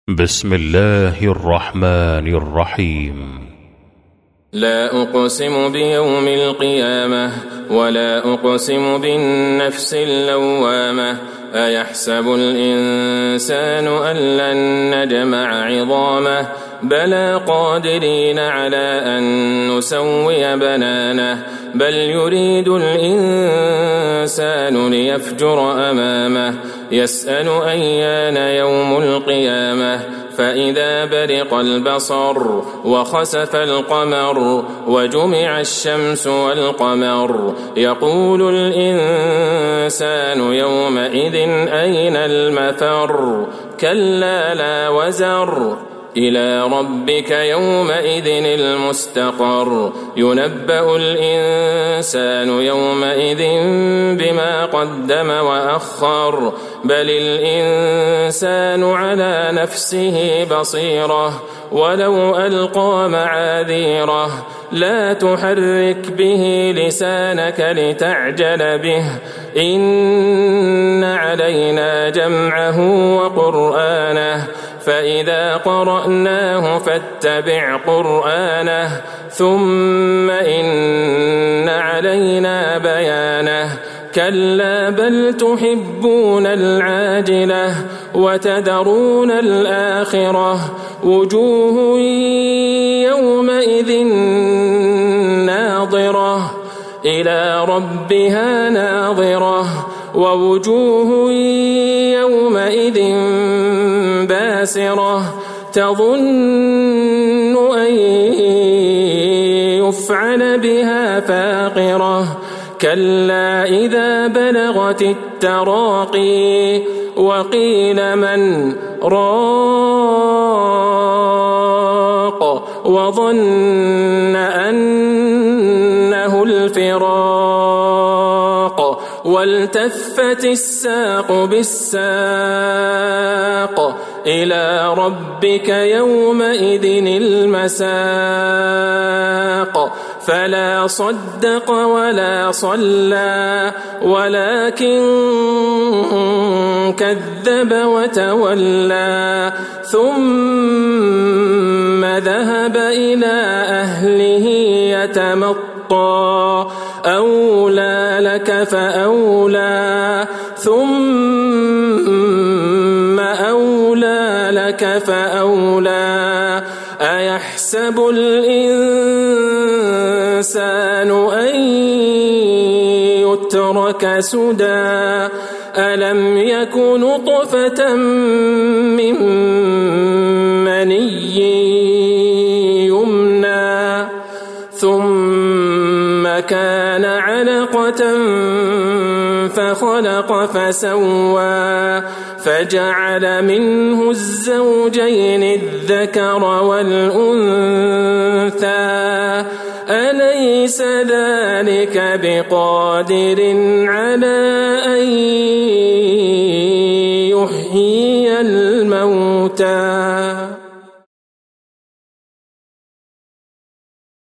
بسم الله الرحمن الرحيم. لا أقسم بيوم القيامة ولا أقسم بالنفس اللوامة أيحسب الإنسان أن لن نجمع عظامه بلى قادرين على أن نسوي بنانه بل يريد الإنسان ليفجر أمامه يسأل أيان يوم القيامة فإذا برق البصر وخسف القمر وجمع الشمس والقمر يقول الإنسان يومئذ أين المفر كلا لا وزر إلى ربك يومئذ المستقر ينبأ الإنسان يومئذ بما قدم وأخر بل الإنسان على نفسه بصيرة ولو ألقى معاذيره لا تحرك به لسانك لتعجل به إن علينا جمعه وقرآنه فإذا قرأناه فاتبع قرآنه ثم إن علينا بيانه كلا بل تحبون العاجلة وتذرون الآخرة وجوه يومئذ ناظرة إلى ربها ناظرة ووجوه يومئذ باسرة تظن أن يفعل بها فاقرة كلا إذا بلغت التراقي وقيل من راق وظن أنه الفراق والتفت الساق بالساق إلى ربك يومئذ المساق فلا صدق ولا صلى ولكن كذب وتولى ثم ذهب إلى أهله يتمطى أولى لك فأولى ثم أولى لك فأولى أيحسب الإنسان أن يترك سدى ألم يك نطفة من مني يمنى ثم كان علقة فخلق فسوى فجعل منه الزوجين الذكر والأنثى أليس ذلك بقادر على أن